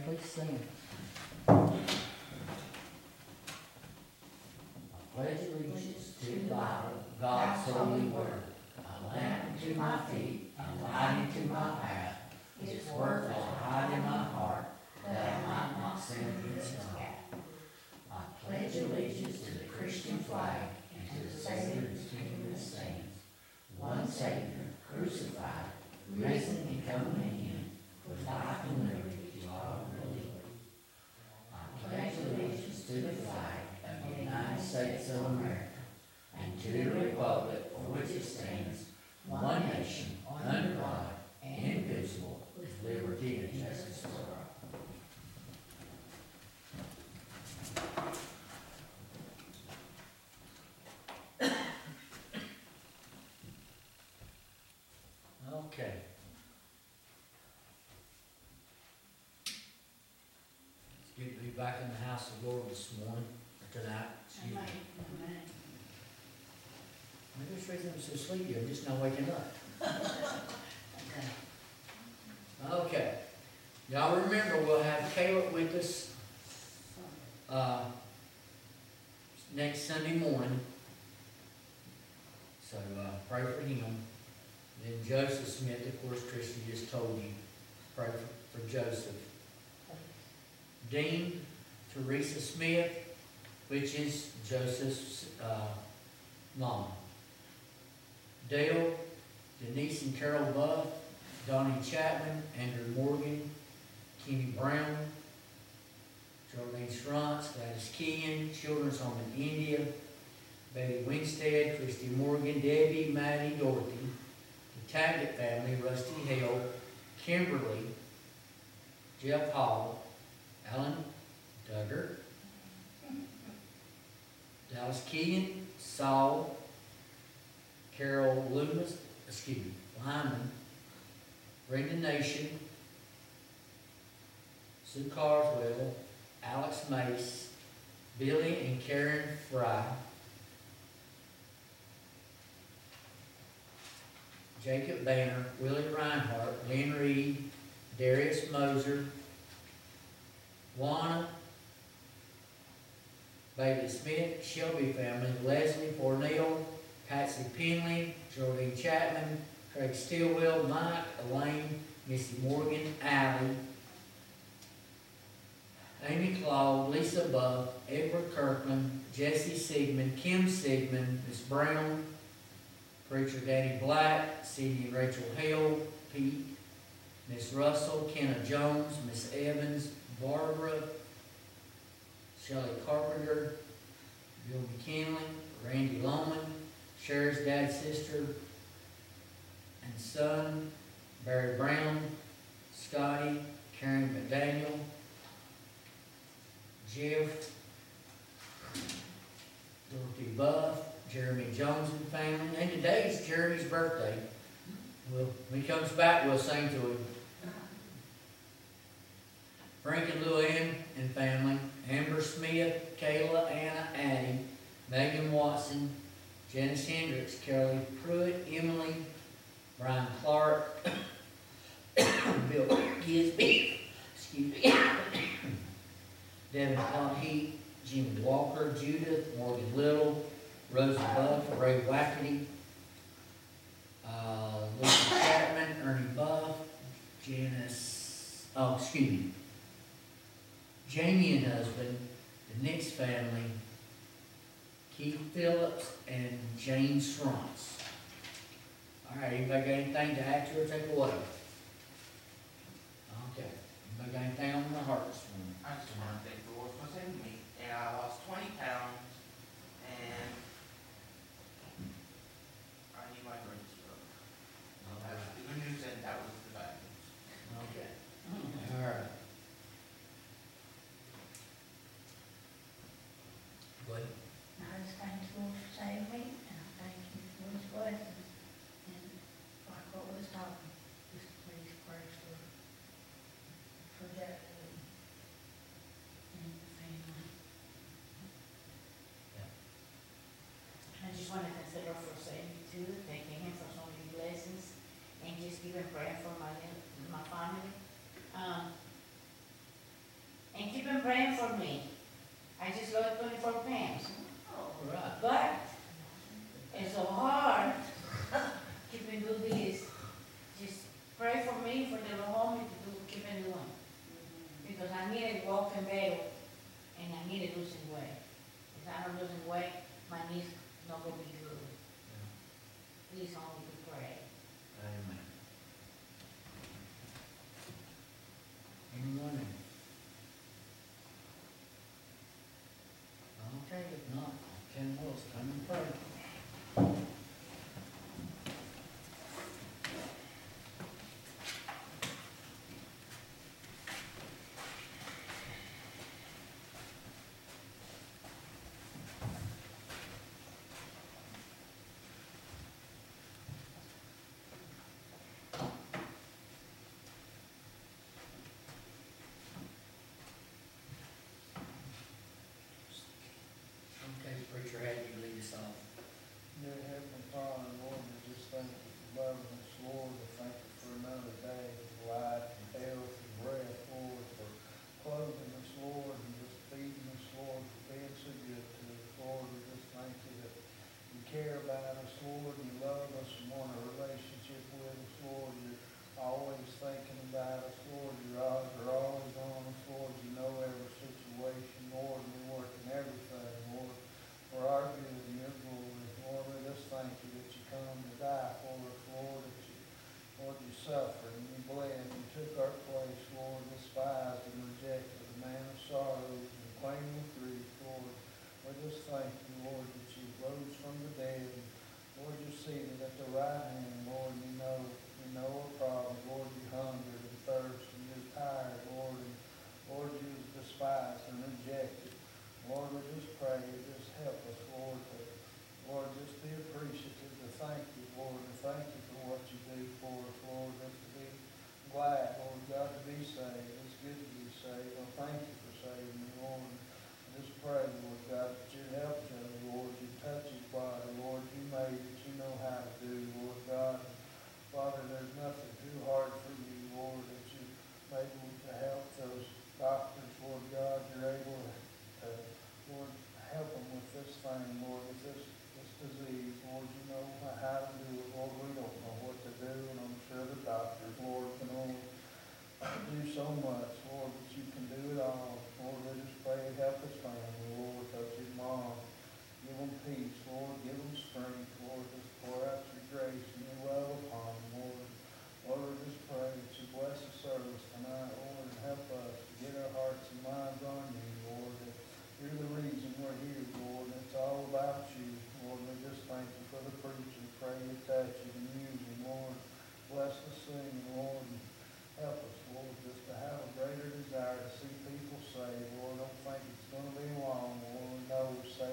please stand. I pledge allegiance to the flag of God's holy word, a lamp unto my feet, a light unto my path. Its worth I hide in my heart, that I might not sin against God. I pledge allegiance to the Christian flag and to the Savior whose kingdom it stands, one Savior, crucified, risen and coming again, with life and liberty to all who believe. I pledge allegiance to the flag of the United States of America and to the republic for which it stands, one nation, under God, indivisible, with liberty and justice for all. Okay. It's good to be back in the house of the Lord this morning, or tonight. Excuse me. Maybe it's reason I'm so sleepy, I'm just now waking up. Okay. Y'all remember, we'll have Caleb with us next Sunday morning. So pray for him. Then Joseph Smith, of course, Christy just told you, pray for Joseph. Dean Teresa Smith, which is Joseph's mom. Dale, Denise and Carol Buff, Donnie Chapman, Andrew Morgan, Kenny Brown, Charlene Schrantz, Gladys Keehan, Children's Home in India, Betty Winstead, Christy Morgan, Debbie, Maddie, Dorothy, the Taggett family, Rusty Hale, Kimberly, Jeff Hall, Alan Duggar, Dallas Keegan, Saul, Carol Loomis, Lyman, Brenda Nation, Sue Carswell, Alex Mace, Billy and Karen Fry, Jacob Banner, Willie Reinhardt, Lynn Reed, Darius Moser, Juana, Bailey Smith, Shelby family, Leslie Fornell, Patsy Penley, Geraldine Chapman, Craig Stillwell, Mike, Elaine, Missy Morgan, Allie, Amy Claude, Lisa Buff, Edward Kirkman, Jesse Sigmund, Kim Sigmund, Miss Brown, Preacher Danny Black, Cindy and Rachel Hale, Pete, Miss Russell, Kenna Jones, Miss Evans, Barbara, Shelley Carpenter, Bill McKinley, Randy Loman, Sherry's dad's sister and son, Barry Brown, Scotty, Karen McDaniel, Jeff, Dorothy Buff, Jeremy Jones and family. And today's Jeremy's birthday. Well, when he comes back, we'll sing to him. Frank and Luann and family, Amber Smith, Kayla, Anna, Addie, Megan Watson, Janice Hendricks, Carolee Pruitt, Emily, Brian Clark, Bill Gisby, excuse me, Devin Heat, Jimmy Walker, Judith, Morgan Little, Rosa Buff, Ray Wackety, Lucy Chapman, Ernie Buff, Jamie and husband, the Nix family, Keith Phillips, and James Schrantz. All right, anybody got anything to add to or take away? Okay. Anybody got anything on their heart this morning? I just want to thank the Lord for saving me. And I lost 20 pounds, and I need my brain stroke. That was the good news, and that was the bad news. Okay. All right. Go ahead. I just thank the Lord for saving me, and I thank you for His blessings. And like what was talking, just please pray for that and the family. Yeah. I just want to thank the Lord for saving me too, thanking Him for so many blessings, and just giving prayer for my family. and keep on praying for me. I just lost 24 pounds. All right. But it's so hard keeping do this. Just pray for me for the home to do keep on doing. Because I need to walk in better and I need to lose weight. If I don't lose weight, my knees not gonna be good. Please only to pray. Amen. Anyone else? Okay, if not, Ken Wills, come and pray. Okay, preacher, how do you lead us off? Dear Heavenly Father, Lord, we just thank you for loving us, Lord. We thank you for another day of life and health and breath, Lord, for clothing us, Lord, and just feeding us, Lord, for being so good to us, Lord. We just thank you that you care about us, Lord, and you love us and want a relationship with us, Lord. You're always thinking about us, Lord. Your eyes are always on us, Lord. You know every situation, Lord, and you work in everything, Lord, for our good and your glory. Lord, we just thank you that you come to die for us, Lord, that you, Lord, you suffered and you bled and you took our place, Lord, despised and rejected, a man of sorrows and plain with grief, Lord. We just thank you, Lord, that you rose from the dead. And Lord, you're seated at the right hand, Lord, and you know our problem, Lord, you hunger and thirst and you're tired, Lord, and Lord, you was despised and rejected. Lord, we just pray, just help us, Lord, to, Lord, just be appreciative, to thank you, Lord, and thank you for what you do for us, Lord, just to be glad, Lord God, to be saved. It's good to be saved. Well, thank you for saving me, Lord. I just pray, Lord God, that you'd help Joe, Lord, you touch his body, Lord, you made it, you know how to do, Lord God. Father, there's nothing too hard for you, Lord, that you're able to help those doctors, Lord God. You're able to, Lord, help them with this thing, Lord, with this disease, Lord. You know how to do it, Lord. We don't know what to do, and I'm sure the doctors, Lord, can only do so much, Lord, but you can do it all. Lord, we just pray, help his family, Lord, touch his mom. Give them peace, Lord. Give them strength, Lord. Just pour out your grace and your love upon them, Lord. Lord, we just pray that you bless the service tonight, Lord, and help us to get our hearts and minds on you, Lord. That you're the reason we're here, Lord, and it's all about you, Lord. We just thank you for the preacher. Pray you touch him and use him, Lord. Bless the singing, Lord, and help us, Lord, just to have a greater desire to see people saved, Lord. I don't think it's going to be long, Lord. No,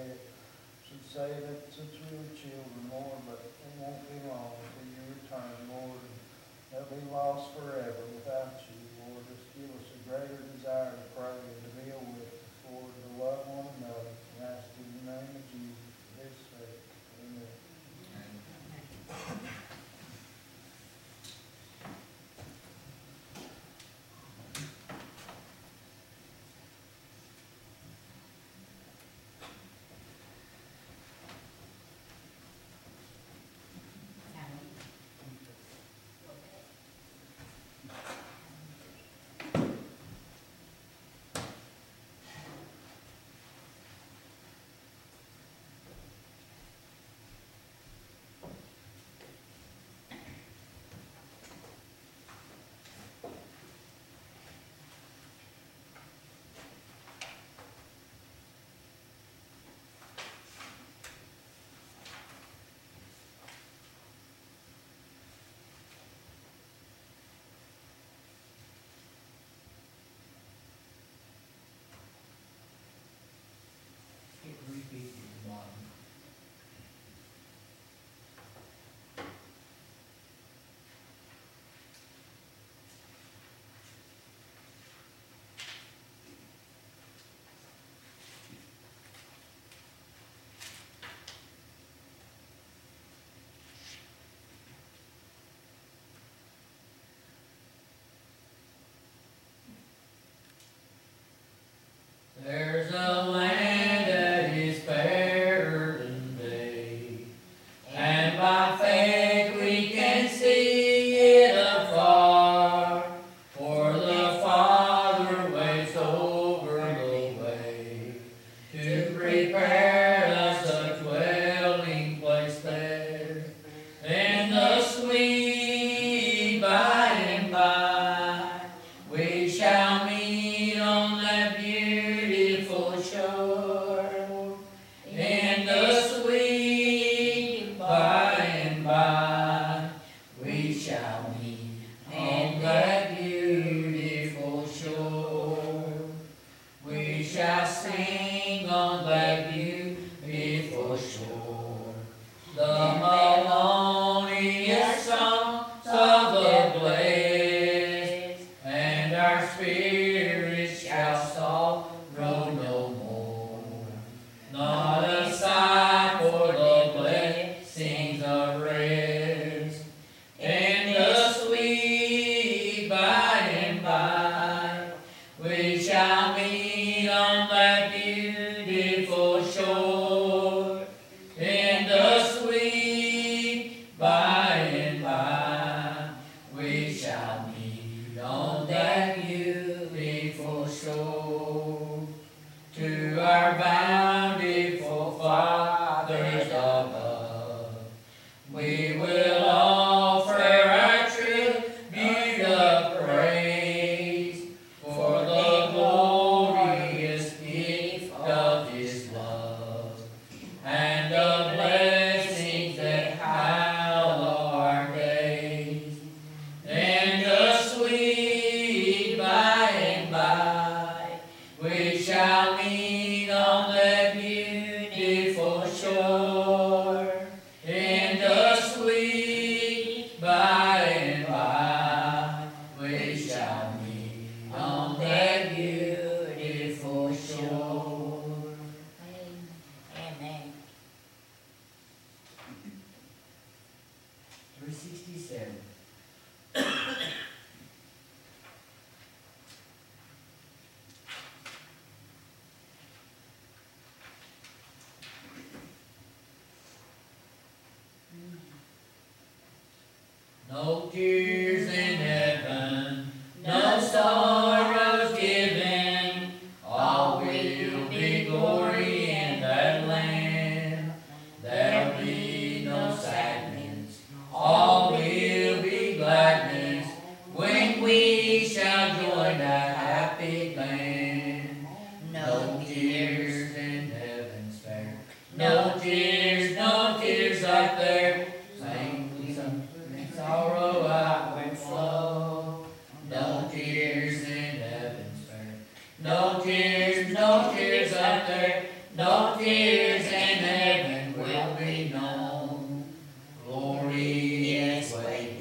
should say that since we were children, Lord, but it won't be long until you return, Lord, and they'll be lost forever without you, Lord. Just give us a greater desire to pray and to be a witness, Lord, to love one another. We ask in the name of Jesus for his sake. Amen. songs of the blessed, and our spirits shall sorrow no more. Not a sigh for the blessings of rest, and the sweet by and by we shall meet on that beautiful shore. In the sweet by and by we shall meet on that beautiful shore. To our bountiful fathers above, we will offer our tribute of praise for the glorious gift of His love and the blessings that hallow our days. And the sweet by and by we shall meet on that beautiful shore. In the sweet by and by we shall meet on that beautiful shore. Amen. 367. No tears in heaven, no sorrows given, all will be glory in that land. There'll be no sadness, all will be gladness, when we shall join that happy band. No tears in heaven's fair, no tears up there, sorrow outward flow. No tears in heaven's fair. No tears up there. No tears in heaven will be known. Glory is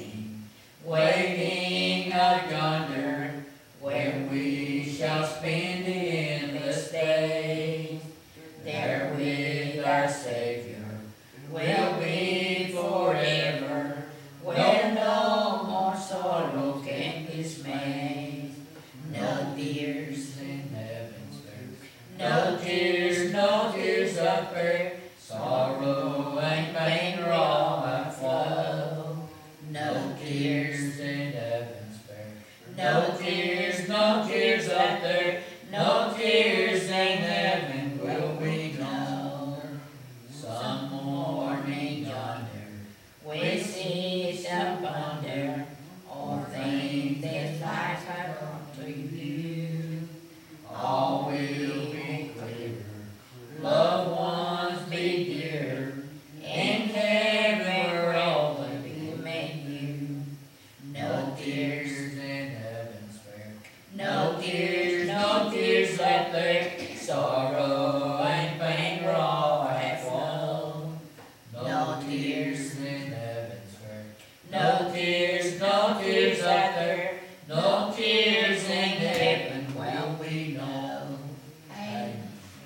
waiting out yonder, where we shall spend the endless days. There with our Savior we'll be forever, where no more sorrow can dismay. No tears in heaven's fair. No tears up there. Sorrow and pain are all that flow. No tears in heaven's fair. No tears up there. No tears in heaven will be known. Some morning yonder we see shall ponder all things that life hath brought to you. All will be clearer, loved ones be dearer, in heaven where all will be made new. No tears in heaven's fair, no tears up there. Sorrow and pain are all at flow. No tears in heaven's fair. No tears up there. No tears in heaven will we know. Amen.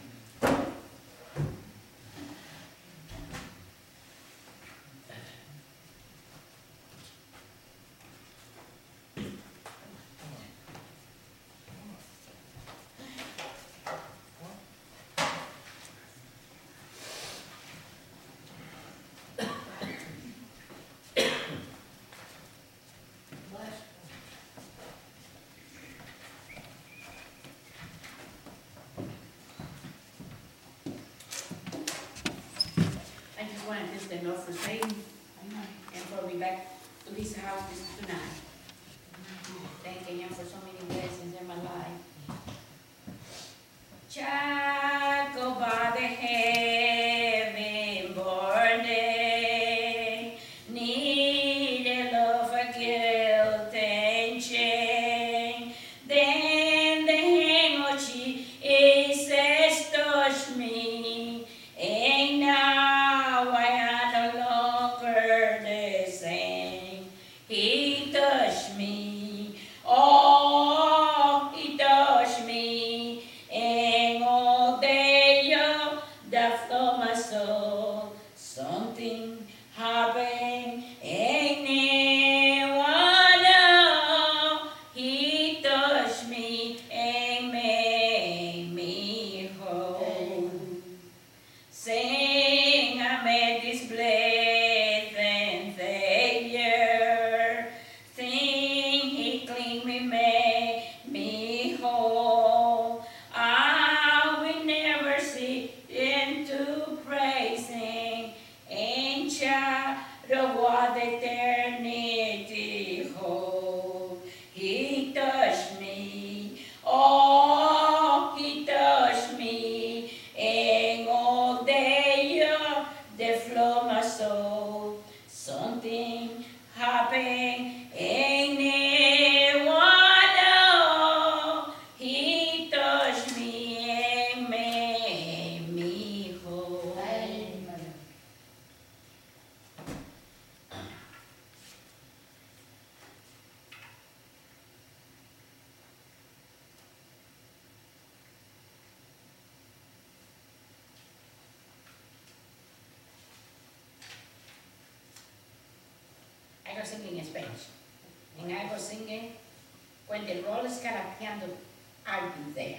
I just wanted this to know for Satan and for me back to his house this tonight. Thanking him for so many blessings in my life. Child, go by the heaven born day, need a love for guilt and shame. Then the hand of Jesus touched me, and now I am no longer the same. the eternity hold. He touched me, oh, he touched me, and all day the flow my soul. Something happened, and one he touched me and made me whole. Amen. I go singing in Spanish. And I go singing, when the roll is carapeando, I'll be there.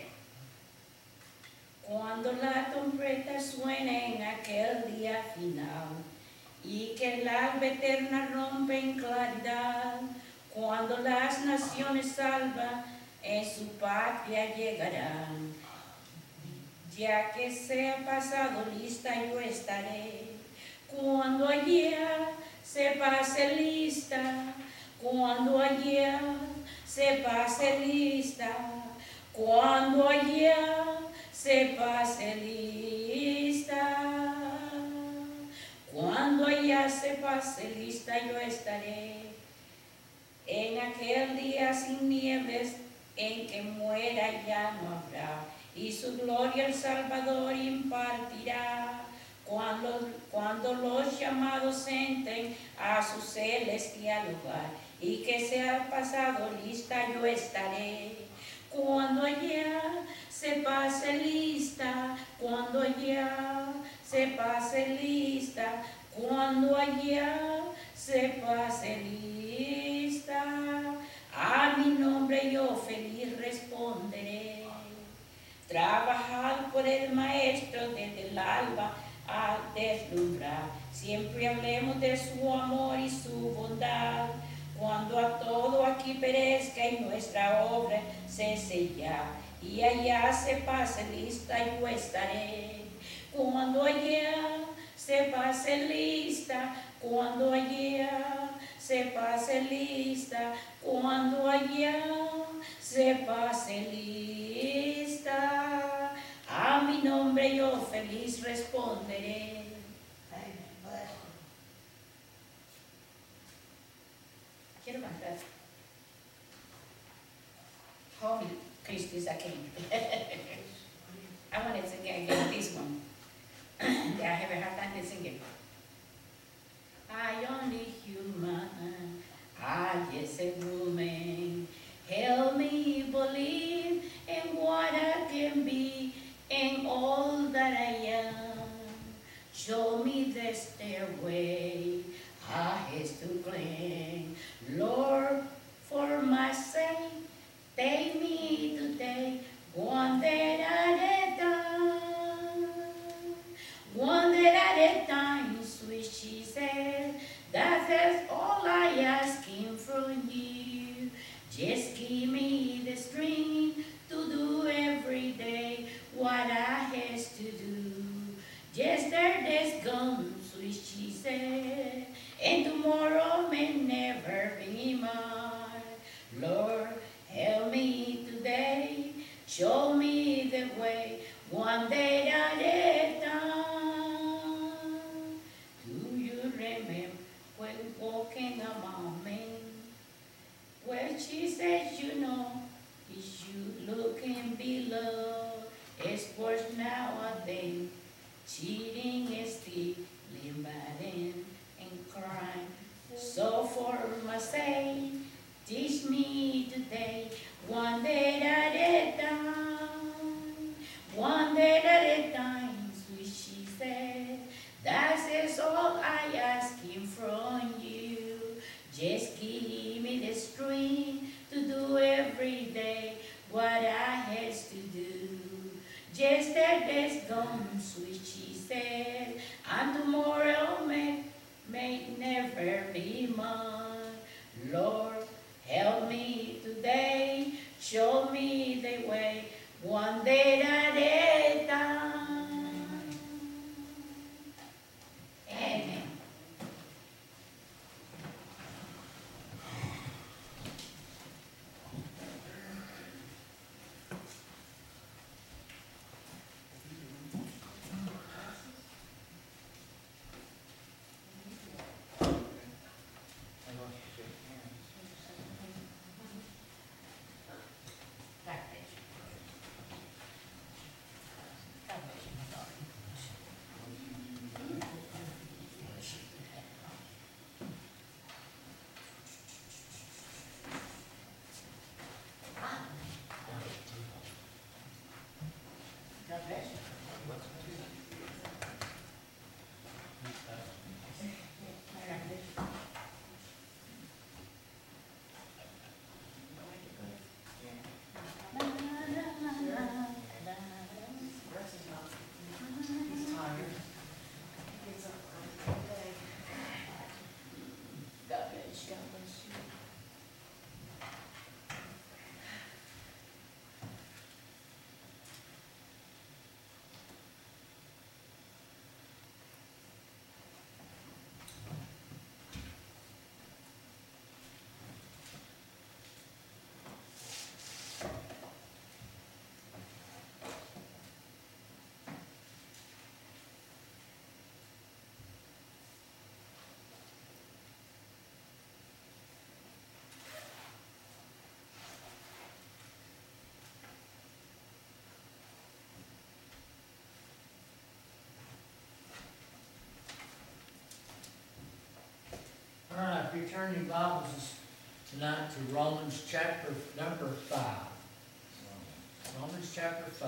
Cuando la trompeta suene en aquel día final y que el alba eterna rompe en claridad, cuando las naciones salvas en su patria llegarán, ya que sea pasado lista yo estaré. Cuando allá se pase lista, cuando allá se pase lista, cuando allá se pase lista, cuando allá se pase lista yo estaré. En aquel día sin nieves, en que muera ya no habrá, y su gloria el Salvador impartirá. Cuando los llamados entren a su celestial hogar, y que sea pasado lista yo estaré. Cuando allá se pase lista, cuando allá se pase lista, cuando allá se pase lista, a mi nombre yo feliz responderé. Trabajad por el Maestro desde el alba al deslumbrar, siempre hablemos de su amor y su bondad. Cuando a todo aquí perezca y nuestra obra se sella, y allá se pase lista yo estaré. Cuando allá se pase lista, cuando allá se pase lista, cuando allá se pase lista, a mi nombre yo feliz responderé. Amen. Bless you. Quiero cantar. Holy Christ is a King. I want to sing again this one. I have a hard time to sing it. I only human, I just a woman. Help me believe in what I can be and all that I am. Show me the stairway I have to climb. Lord, for my sake, take me today, one day at a time. One day at a time, sweet Jesus, that's all I asking from you. Just give me the strength to do every day what I has to do. Yesterday's gone, sweet Jesus, and tomorrow may never be mine. Lord, help me today, show me the way, one day at a time. Do you remember when walking among men? Well, she said, you know, is you looking below? It's worse nowadays. Cheating is stealing, lying, and crying. So for my sake, teach me today, one day at a time. One day at a time, sweet she said. That is all I asking from you. Just give me the strength to do every day what I has to do. Yesterday's gone, sweet she said, and tomorrow may never be mine. Lord, help me today, show me the way, one day at a time. Amen. if you turn your Bibles tonight to Romans chapter number 5. Romans chapter 5.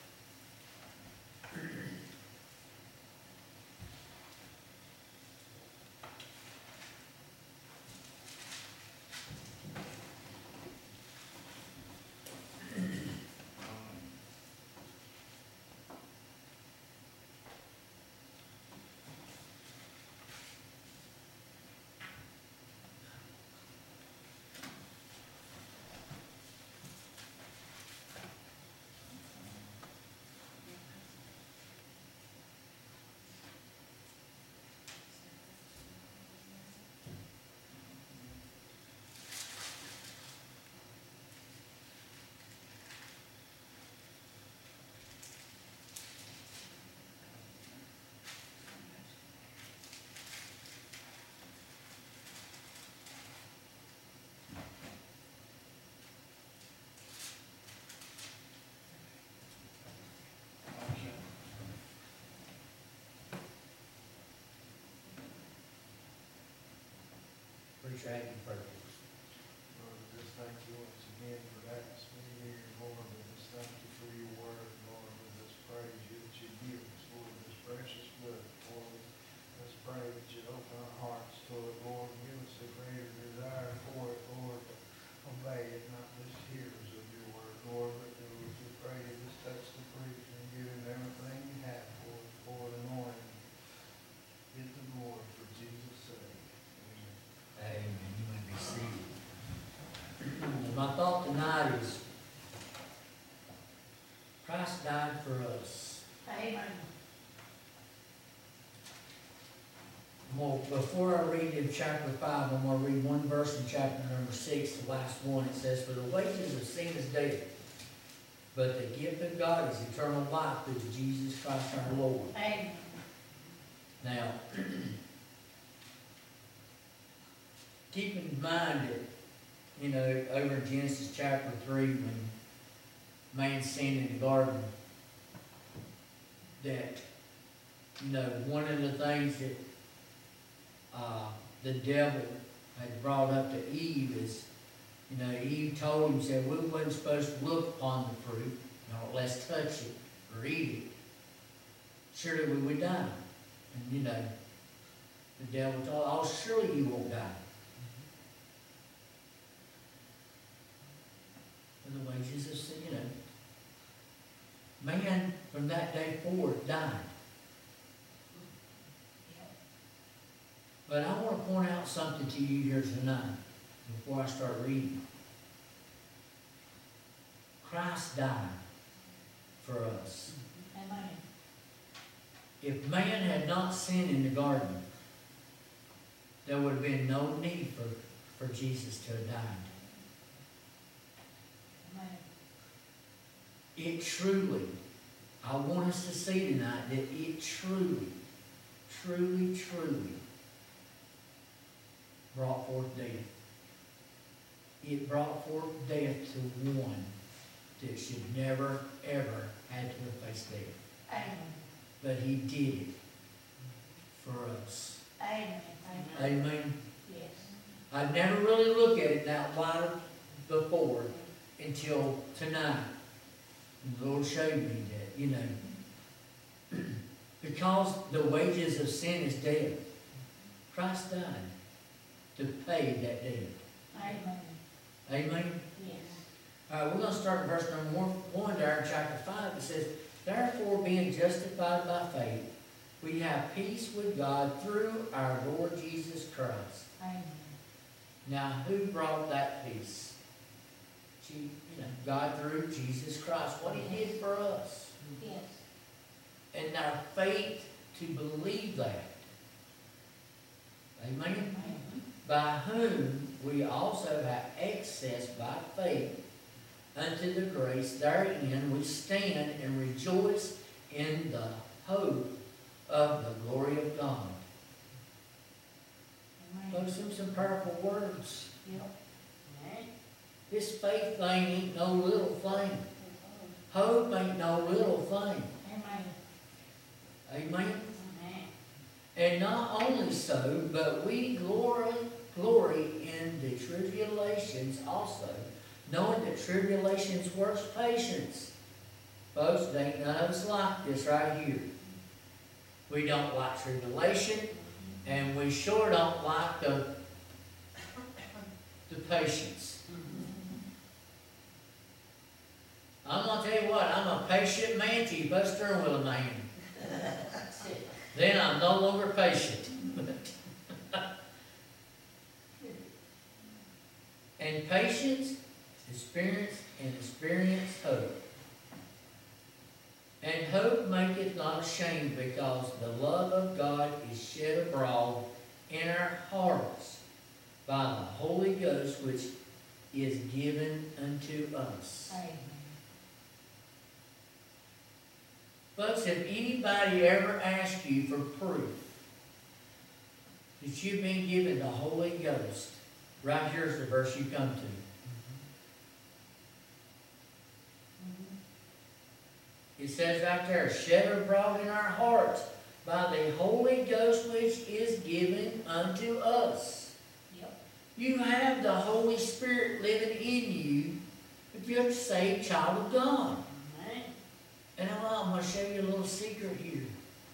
Appreciate your prayers. Lord, just thank you once again for atmosphere here, Lord. We just thank you for your word, Lord. We just praise you that you give us, Lord, this precious blood, Lord. Let's pray that you open our hearts to it, Lord. Give us a greater desire for it, Lord, to obey it, not just hearers of your word, Lord, but to just pray to just touch the preacher and give him everything you have for it, Lord, anoint him. Get the glory for Jesus' sake. Amen. Amen. You may be seated. My thought tonight is Christ died for us. Amen. Well, before I read in chapter 5, I'm going to read one verse in chapter number 6, the last one. It says, "For the wages of sin is death, but the gift of God is eternal life through Jesus Christ our Lord." Amen. Now, keep in mind that, you know, over in Genesis chapter 3, when man sinned in the garden, that, you know, one of the things that the devil had brought up to Eve is, you know, Eve told him, said, we wasn't supposed to look upon the fruit, you know, let's touch it or eat it. Surely we would die. And, you know, the devil told, oh, surely you won't die. For the wages of sin, you know. Man, from that day forward, died. But I want to point out something to you here tonight before I start reading. Christ died for us. Amen. If man had not sinned in the garden, there would have been no need for Jesus to have died. Amen. It truly, I want us to see tonight that it truly, truly, truly brought forth death. It brought forth death to one that should never, ever had to have faced death. Amen. But he did it for us. Amen. Amen. Amen. Yes. I've never really looked at it that wide before until tonight. And the Lord showed me that, you know. Because the wages of sin is death. Christ died to pay that debt. Amen. Amen? Yes. All right, we're going to start in verse number 1 there in chapter 5. It says, "Therefore, being justified by faith, we have peace with God through our Lord Jesus Christ." Amen. Now, who brought that peace? God through Jesus Christ, what he did for us. Yes. And our faith to believe that. Amen? Amen. By whom we also have access by faith unto the grace therein we stand and rejoice in the hope of the glory of God. Amen. Those are some powerful words. Yep. Amen. This faith thing ain't no little thing. Hope ain't no little thing. Amen. Amen? Amen. And not only so, but we glory glory in the tribulations also, knowing that tribulations works patience. Folks, there ain't none of us like this right here. We don't like tribulation, and we sure don't like the patience. I'm going to tell you what, I'm a patient man till you put a steering wheel in my hand. That's it. Then I'm no longer patient. And patience, experience hope. And hope maketh not ashamed, because the love of God is shed abroad in our hearts by the Holy Ghost, which is given unto us. Amen. Folks, have anybody ever asked you for proof that you've been given the Holy Ghost? Right here's the verse you come to. It says right there, shed abroad in our hearts by the Holy Ghost which is given unto us. Yep. You have the Holy Spirit living in you if you're a saved child of God. Amen. And I'm going to show you a little secret here.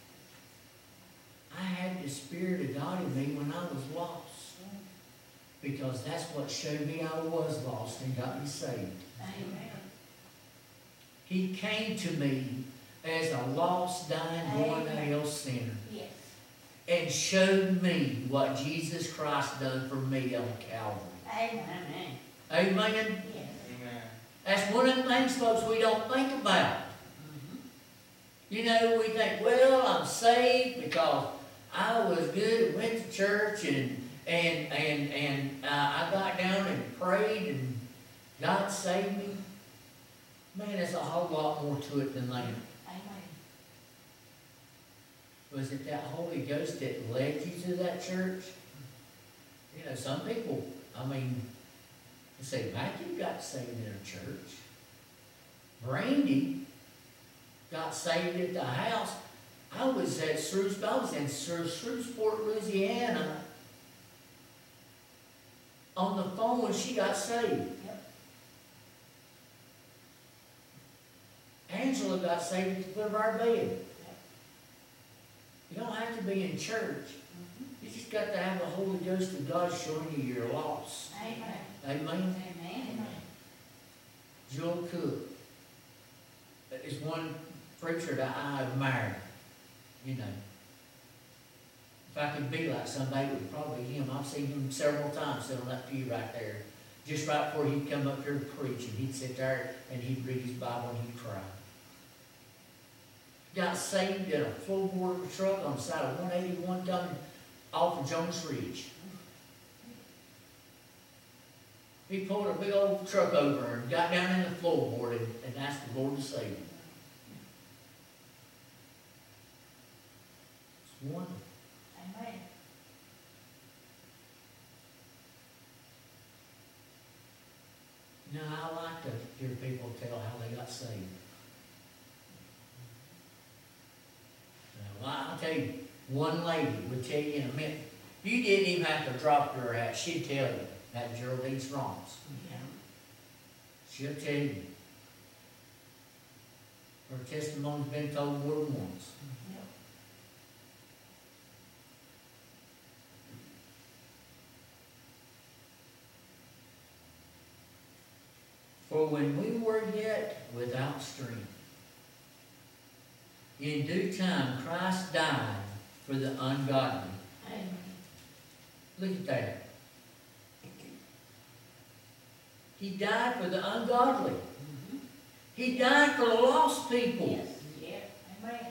I had the Spirit of God in me when I was lost. Because that's what showed me I was lost and got me saved. Amen. He came to me as a lost, dying, born to hell sinner. Yes. And showed me what Jesus Christ done for me on Calvary. Amen. Amen? Yes. Amen. That's one of the things, folks, we don't think about. You know, we think, well, I'm saved because I was good and went to church and I got down and prayed and God saved me. Man, there's a whole lot more to it than that. Amen. Was it that Holy Ghost that led you to that church? You know, some people, I mean, they say, Matthew got saved in a church. Brandy got saved at the house. I was in Shreveport, Louisiana, on the phone when she got saved. Yep. Angela got saved at the foot of our bed. You don't have to be in church. You just got to have the Holy Ghost of God showing you you're lost. Amen. Amen? Amen. Joel Cook is one preacher that I admire. You know. If I could be like somebody, it would probably be him. I've seen him several times sitting on that pew right there. Just right before he'd come up here to preach, and he'd sit there and he'd read his Bible and he'd cry. Got saved in a floorboard truck on the side of 181 coming off of Jones Ridge. He pulled a big old truck over and got down in the floorboard and asked the Lord to save him. It's wonderful. Amen. You know, I like to hear people tell how they got saved. Well, I'll tell you, one lady would tell you in a minute. You didn't even have to drop her hat. She'd tell you that Geraldine Strong's. Yeah. She'll tell you. Her testimony's been told more than once. Yep. For when we were yet without strength, in due time Christ died for the ungodly. Amen. Look at that. He died for the ungodly. He died for the lost people. Yes. Yeah. Amen.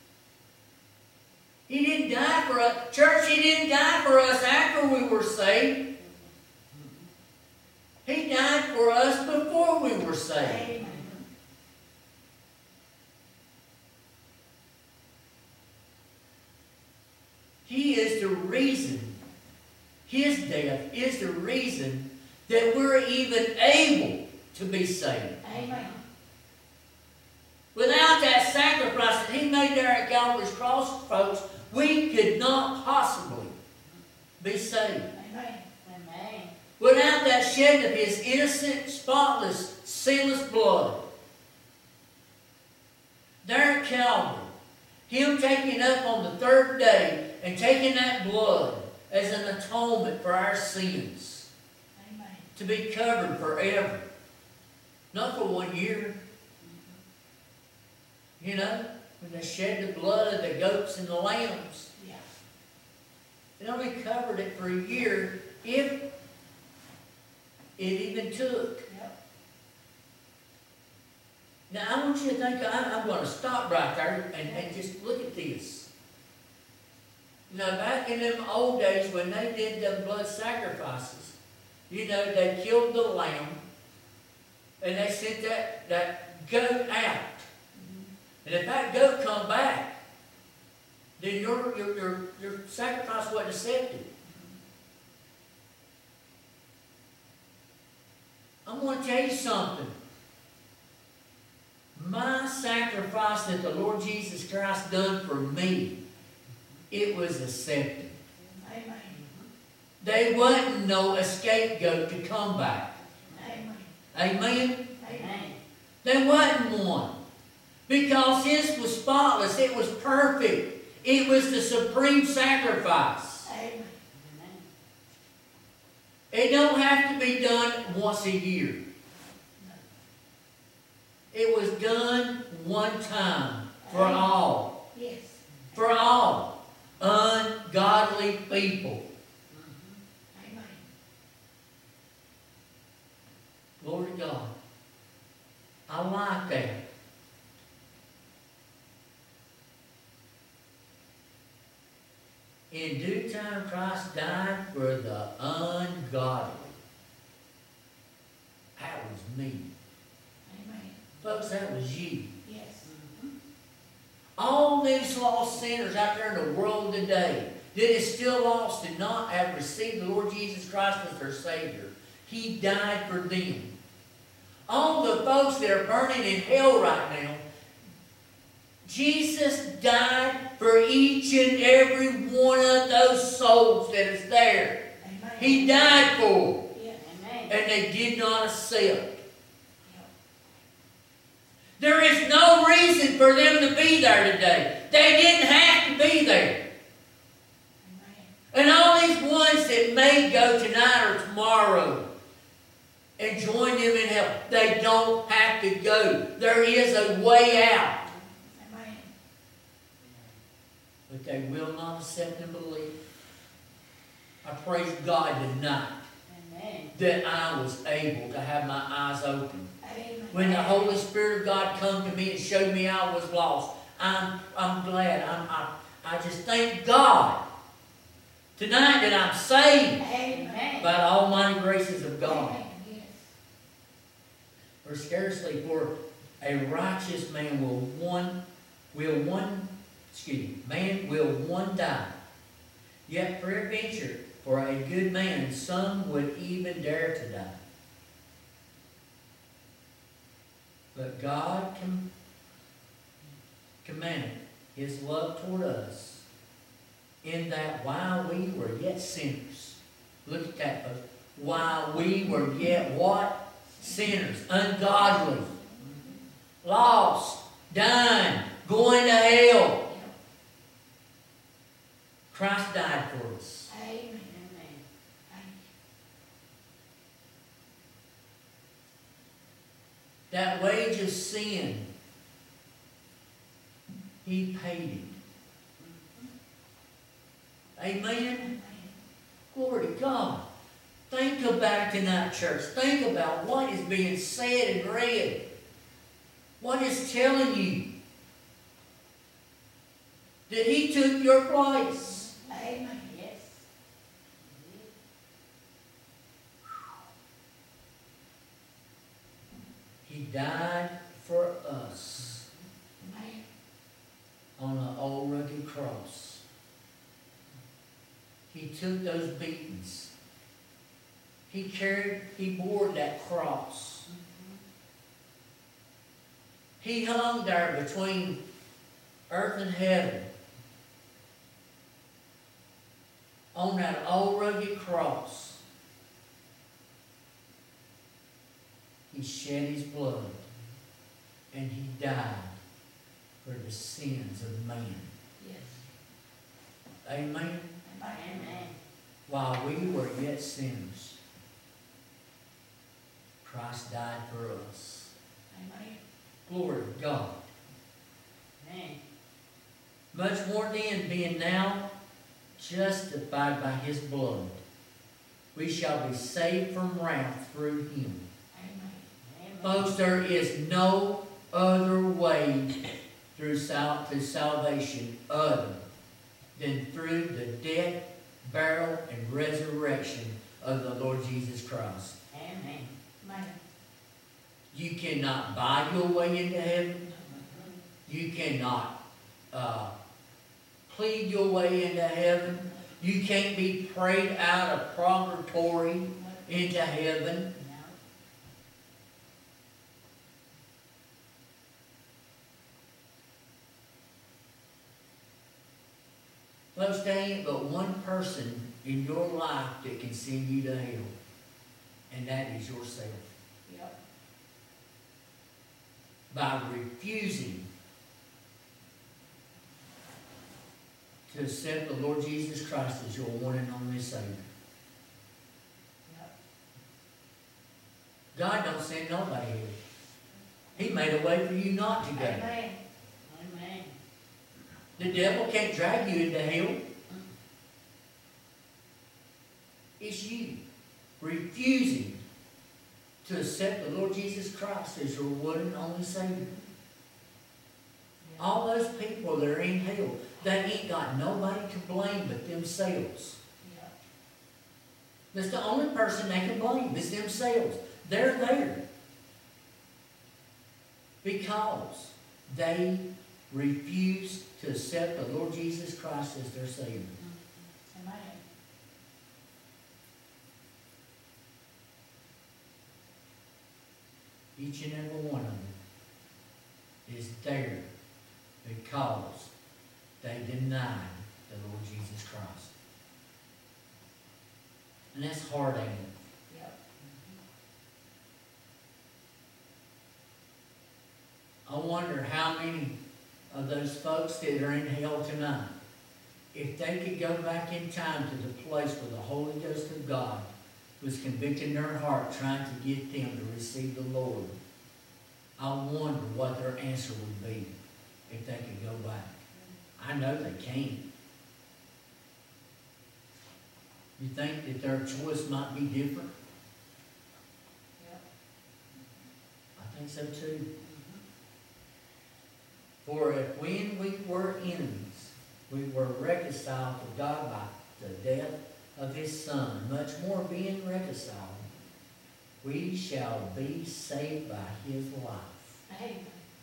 He didn't die for us. Church, He didn't die for us after we were saved. He died for us before we were saved. Amen. He is the reason, His death is the reason that we're even able to be saved. Amen. Without that sacrifice that He made there at Calvary's cross, folks, we could not possibly be saved. Amen. about that shedding of His innocent, spotless, sinless blood. There at Calvary, Him taking up on the third day and taking that blood as an atonement for our sins. Amen. To be covered forever. Not for 1 year. You know, when they shed the blood of the goats and the lambs. Yeah. It only covered it for a year, if it even took. Yep. Now, I want you to think, I'm going to stop right there and just look at this. Now, back in them old days when they did them blood sacrifices, you know, they killed the lamb and they sent that goat out. And if that goat come back, then your sacrifice wasn't accepted. I'm going to tell you something. My sacrifice that the Lord Jesus Christ done for me, it was accepted. Amen. There wasn't no scapegoat to come back. Amen. Amen? Amen. There wasn't one. Because His was spotless. It was perfect. It was the supreme sacrifice. Amen. It don't have to be done once a year. It was done one time for all. Yes. For all ungodly people. Amen. Glory to God. I like that. In due time, Christ died for the ungodly. That was me. Amen. Folks, that was you. Yes. All these lost sinners out there in the world today that is still lost and not have received the Lord Jesus Christ as their Savior, He died for them. All the folks that are burning in hell right now, Jesus died for each and every one of those souls that is there. Amen. He died for them. Yes. Amen. And they did not accept. There is no reason for them to be there today. They didn't have to be there. Amen. And all these ones that may go tonight or tomorrow and join them in hell, they don't have to go. There is a way out. Amen. But they will not accept and believe. I praise God tonight Amen. that I was able to have my eyes open. Amen. When the Holy Spirit of God come to me and showed me I was lost, I'm glad. I just thank God tonight that I'm saved Amen. by the almighty graces of God. Amen. Yes. For scarcely for a righteous man man will one die. Yet peradventure, for a good man, some would even dare to die. But God commanded His love toward us in that while we were yet sinners. Look at that, folks. While we were yet what? Sinners, ungodly, lost, dying, going to hell. Christ died for us. Amen. Amen. Thank That wage of sin, He paid it. Amen? you. Amen. Glory to God. Think about it tonight, church. Think about what is being said and read. What is telling you that He took your place. Amen. Yes. He died for us Amen. on an old rugged cross. He took those beatings. He bore that cross. He hung there between earth and heaven on that old rugged cross. He shed his blood and he died for the sins of man. Yes. Amen? Amen. While we were yet sinners, Christ died for us. Amen. Glory to God. Amen. Much more then, being now justified by his blood, we shall be saved from wrath through him. Amen. Folks, there is no other way to salvation other than through the death, burial, and resurrection of the Lord Jesus Christ. Amen. Amen. You cannot buy your way into heaven. You cannot plead your way into heaven. You can't be prayed out of purgatory into heaven. Folks, there ain't but one person in your life that can send you to hell, and that is yourself. Yep. By refusing to accept the Lord Jesus Christ as your one and only Savior. Yep. God don't send nobody here. He made a way for you not to go. Amen. Amen. The devil can't drag you into hell. It's you refusing to accept the Lord Jesus Christ as your one and only Savior. All those people that are in hell, they ain't got nobody to blame but themselves. Yep. That's the only person they can blame is themselves. They're there because they refuse to accept the Lord Jesus Christ as their Savior. Amen. Each and every one of them is there because they denied the Lord Jesus Christ. And that's hard, ain't it? Yep. I wonder how many of those folks that are in hell tonight, if they could go back in time to the place where the Holy Ghost of God was convicting their heart, trying to get them to receive the Lord, I wonder what their answer would be if they could go back. I know they can't. You think that their choice might be different? Yep. I think so too. For if when we were enemies, we were reconciled to God by the death of his Son, much more being reconciled, we shall be saved by his life. Amen.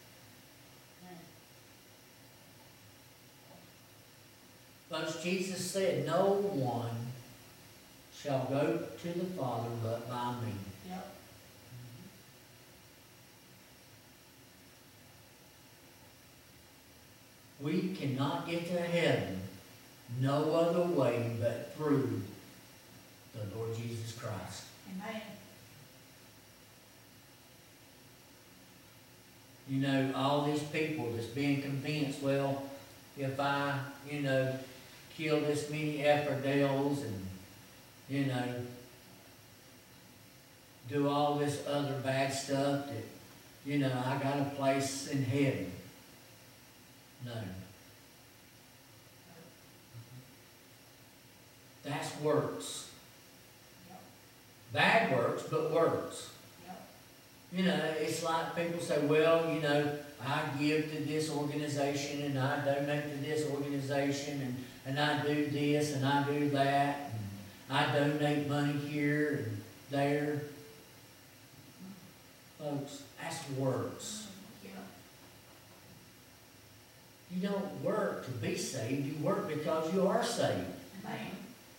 Thus Jesus said, no one shall go to the Father but by me. Yep. We cannot get to heaven no other way but through the Lord Jesus Christ. Amen. You know, all these people that's being convinced, well, if I, kill this many infidels and, do all this other bad stuff that, I got a place in heaven. No. That's works. Yep. Bad works, but works. Yep. It's like people say, well, I give to this organization and I donate to this organization and I do this and I do that and I donate money here and there. Folks, that's works. Yep. You don't work to be saved, you work because you are saved. Amen.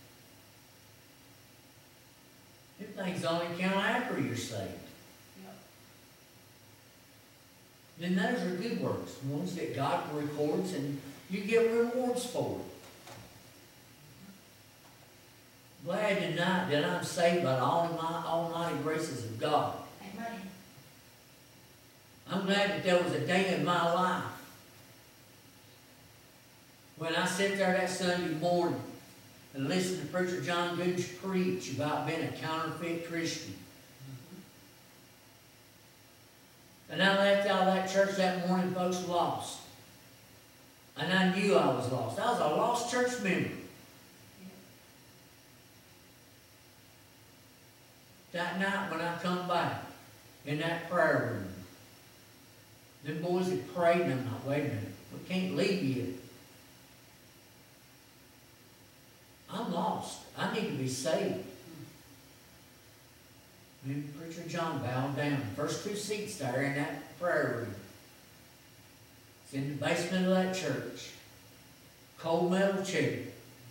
Them things only count after you're saved. Yep. Then those are good works, ones that God records and you get rewards for it. Glad tonight that I'm saved by the almighty graces of God. Amen. I'm glad that there was a day in my life when I sat there that Sunday morning and listened to Preacher John Gooch preach about being a counterfeit Christian. And I left out of that church that morning, folks, lost. And I knew I was lost. I was a lost church member. That night when I come back in that prayer room, them boys had prayed, and I'm like, wait a minute, we can't leave yet. I'm lost. I need to be saved. And Preacher John bowed down. First two seats there in that prayer room. It's in the basement of that church. Cold metal chair.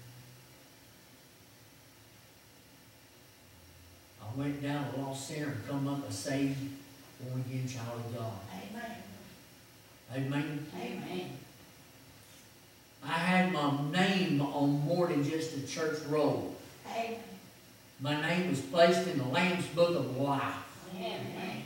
I went down a lost sinner and come up a saved, born again child of God. Amen. Amen. Amen. I had my name on more than just a church roll. Amen. My name was placed in the Lamb's Book of Life. Amen.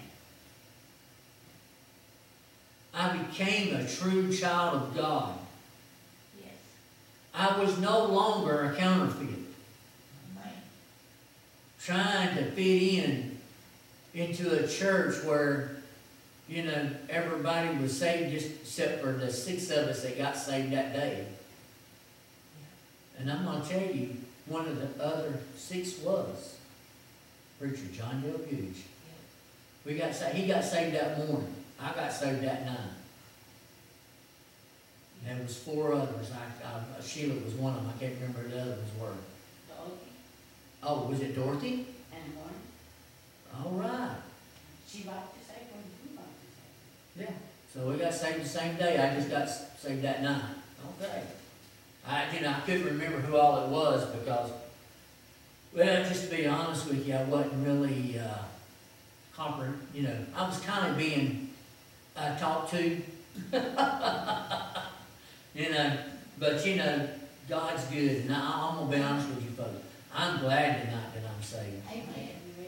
I became a true child of God. Yes. I was no longer a counterfeit, Amen. trying to fit into a church where, you know, everybody was saved just except for the 6 of us that got saved that day. And I'm going to tell you, one of the other 6 was Preacher John Dale Gooch. He got saved that morning. I got saved that night. And there was 4 others. Sheila was one of them. I can't remember who the other ones were. Dorothy Oh, was it Dorothy? and one. All right. She baptized when you baptized. Yeah. So we got saved the same day. I just got saved that night. Okay. I couldn't remember who all it was because, well, just to be honest with you, I wasn't really I was kind of being talked to. But God's good, and I'm going to be honest with you folks. I'm glad tonight that I'm saved. Amen.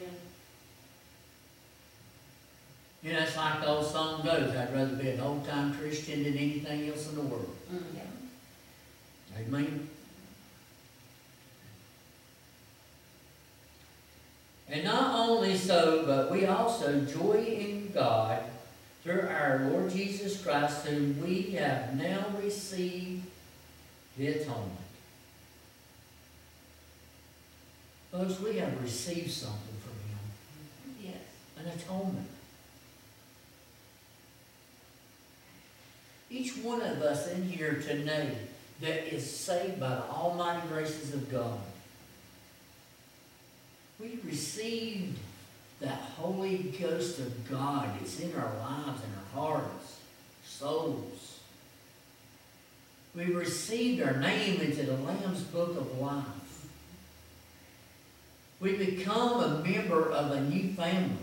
It's like the old song goes, I'd rather be an old-time Christian than anything else in the world. Yeah. Amen. And not only so, but we also joy in God through our Lord Jesus Christ, whom we have now received the atonement. Folks, we have received something from Him. Yes. An atonement. Each one of us in here tonight that is saved by the almighty graces of God, we received that Holy Ghost of God. It's in our lives, in our hearts, souls. We received our name into the Lamb's Book of Life. We become a member of a new family.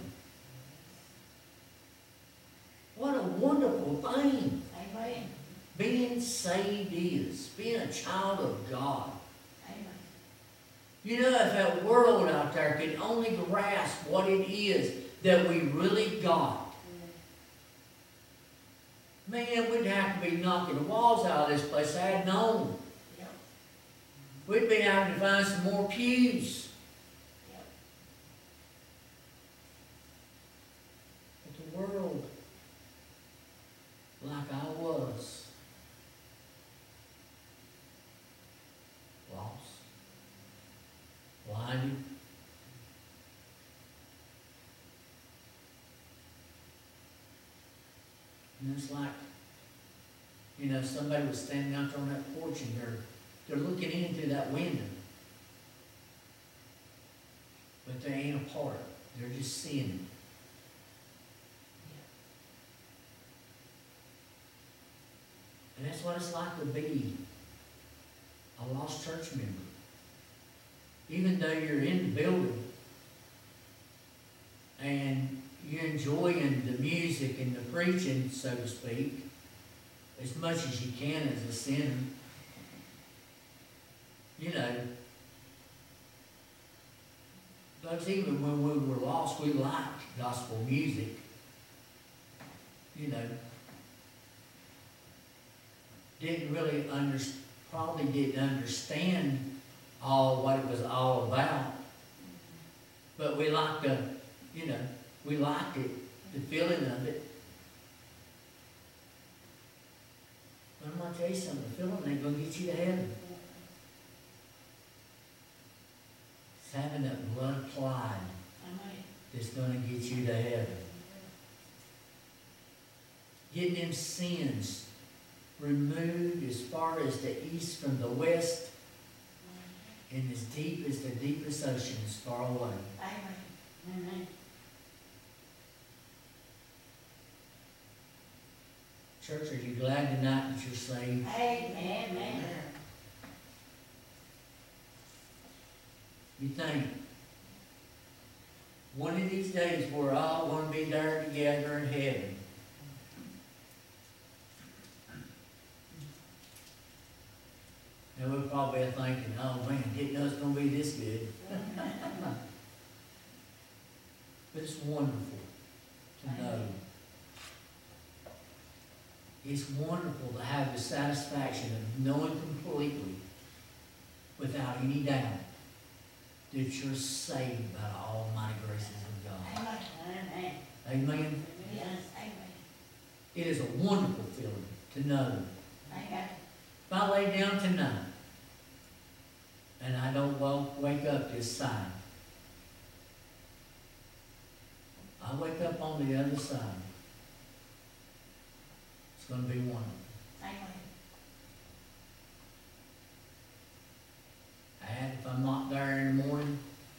What a wonderful thing Amen. being saved is, being a child of God. Amen. You know, if that world out there could only grasp what it is that we really got, man, we'd have to be knocking the walls out of this place. I had known. Yep. We'd be having to find some more pews. Yep. But the world, like I was, lost, blinded. And it's like, somebody was standing out there on that porch and they're looking in through that window. But they ain't a part. They're just seeing it. And that's what it's like to be a lost church member. Even though you're in the building and you're enjoying the music and the preaching, so to speak, as much as you can as a sinner, but even when we were lost, we liked gospel music. you know, didn't really probably didn't understand what it was all about. But we liked the, you know, we liked it, the feeling of it. But I'm gonna tell you something, the feeling ain't gonna get you to heaven. It's having that blood applied that's gonna get you to heaven. Getting them sins removed as far as the east from the west, and as deep as the deepest ocean is far away. Amen. Church, are you glad tonight that you're saved? Amen. You think, one of these days we're all going to be there together in heaven. And we're probably thinking, oh man, didn't know it's going to be this good. But it's wonderful to know. It's wonderful to have the satisfaction of knowing completely, without any doubt, that you're saved by the almighty graces of God. Amen. Amen? Yes, amen. It is a wonderful feeling to know. Amen. If I lay down tonight and I don't wake up this side, I wake up on the other side. It's going to be wonderful. Amen. And if I'm not there in the morning,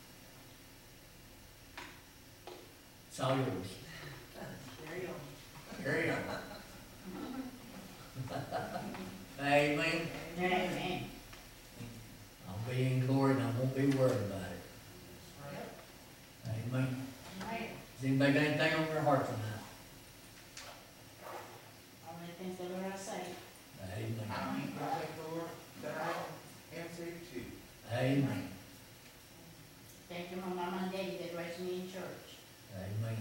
it's all yours. Carry on. Amen. Amen. I'll be in glory and I won't be worried about it. Amen. Amen. Has anybody got anything on their heart tonight? Only things the Lord I say. Amen. I thank the Lord that I am saved too. Amen. Thank you, my mama and daddy that raised me in church. Amen.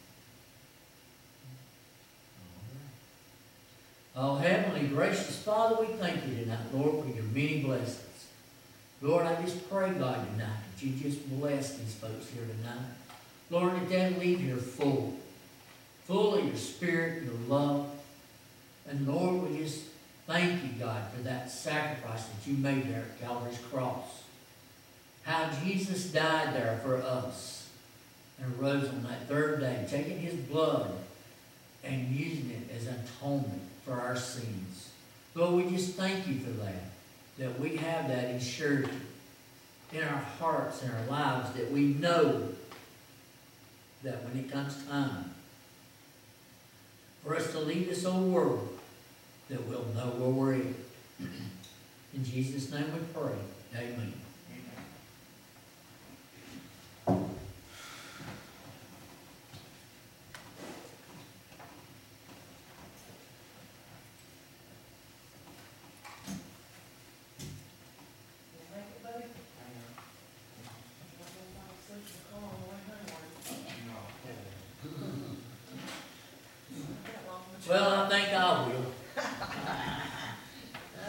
Oh, Heavenly Gracious Father, we thank you tonight, Lord, for your many blessings. Lord, I just pray, God, tonight, that you just bless these folks here tonight. Lord, that they'll leave here full of your spirit, your love. And Lord, we just thank you, God, for that sacrifice that you made there at Calvary's cross. How Jesus died there for us and rose on that third day, taking his blood and using it as atonement for our sins. Lord, we just thank you for that we have that in surety in our hearts and our lives, that we know that when it comes time for us to leave this old world, that we'll know where we're in. In Jesus' name we pray. Amen. Well, I think I will.